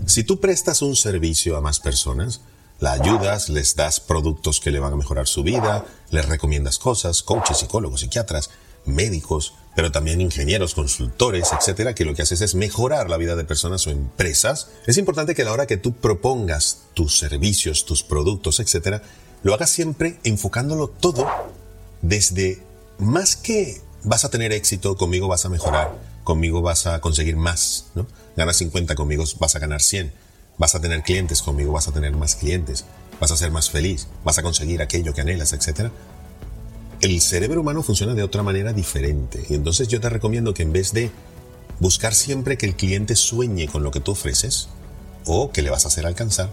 Si tú prestas un servicio a más personas, la ayudas, les das productos que le van a mejorar su vida, les recomiendas cosas, coaches, psicólogos, psiquiatras, médicos, pero también ingenieros, consultores, etcétera, que lo que haces es mejorar la vida de personas o empresas. Es importante que a la hora que tú propongas tus servicios, tus productos, etcétera, lo hagas siempre enfocándolo todo desde más que vas a tener éxito, conmigo vas a mejorar, conmigo vas a conseguir más, ¿no? Ganas 50, conmigo vas a ganar 100. Vas a tener clientes, conmigo vas a tener más clientes. Vas a ser más feliz, vas a conseguir aquello que anhelas, etcétera. El cerebro humano funciona de otra manera diferente. Y entonces yo te recomiendo que en vez de buscar siempre que el cliente sueñe con lo que tú ofreces o que le vas a hacer alcanzar,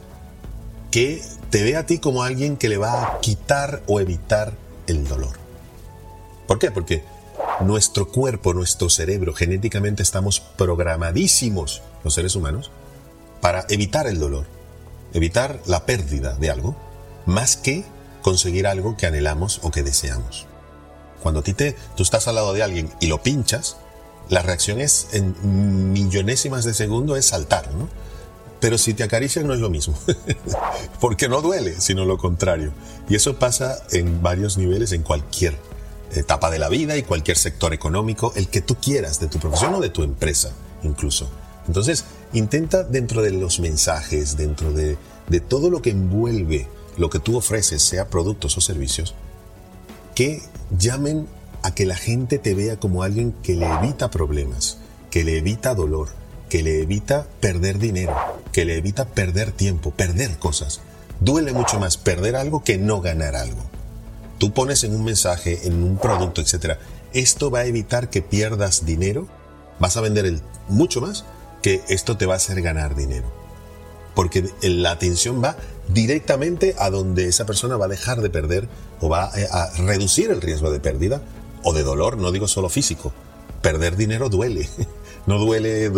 que te vea a ti como alguien que le va a quitar o evitar el dolor. ¿Por qué? Porque nuestro cuerpo, nuestro cerebro, genéticamente estamos programadísimos, los seres humanos, para evitar el dolor, evitar la pérdida de algo, más que conseguir algo que anhelamos o que deseamos. Cuando tú estás al lado de alguien y lo pinchas, la reacción es en millonésimas de segundo es saltar, ¿no? Pero si te acarician no es lo mismo, porque no duele, sino lo contrario. Y eso pasa en varios niveles, en cualquier etapa de la vida y cualquier sector económico, el que tú quieras, de tu profesión o de tu empresa incluso. Entonces, intenta dentro de los mensajes, dentro de todo lo que envuelve lo que tú ofreces, sea productos o servicios, que llamen a que la gente te vea como alguien que le evita problemas, que le evita dolor, que le evita perder dinero, que le evita perder tiempo, perder cosas. Duele mucho más perder algo que no ganar algo. Tú pones en un mensaje, en un producto, etcétera, esto va a evitar que pierdas dinero, vas a vender mucho más, que esto te va a hacer ganar dinero. Porque la atención va directamente a donde esa persona va a dejar de perder o va a reducir el riesgo de pérdida o de dolor, no digo solo físico. Perder dinero duele. No duele,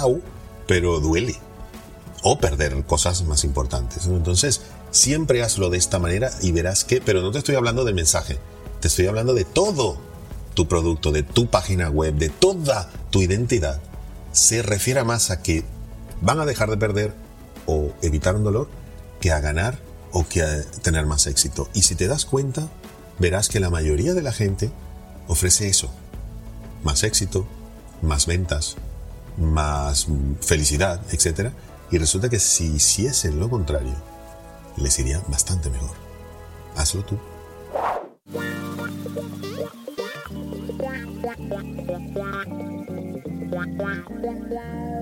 pero duele. O perder cosas más importantes, ¿no? Entonces, siempre hazlo de esta manera y verás que, pero no te estoy hablando del mensaje, te estoy hablando de todo tu producto, de tu página web, de toda tu identidad. Se refiere más a que van a dejar de perder o evitar un dolor que a ganar o que a tener más éxito. Y si te das cuenta, verás que la mayoría de la gente ofrece eso. Más éxito, más ventas, más felicidad, etc. Y resulta que si hiciesen lo contrario, les iría bastante mejor. Hazlo tú. Wow.